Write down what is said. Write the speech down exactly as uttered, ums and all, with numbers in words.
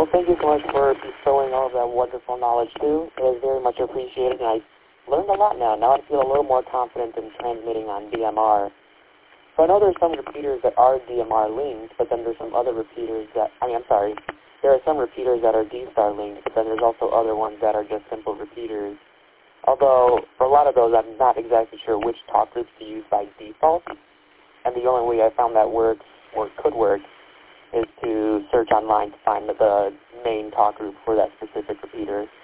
Well, thank you so much for bestowing all of that wonderful knowledge, too. It is very much appreciated, and I learned a lot now. Now I feel a little more confident in transmitting on D M R. So I know there's some repeaters that are D M R linked, but then there's some other repeaters that, I mean, I'm sorry, there are some repeaters that are D-Star linked, but then there's also other ones that are just simple repeaters. Although, for a lot of those, I'm not exactly sure which talk groups to use by default, and the only way I found that works, or could work, is to search online to find the main talk group for that specific repeater.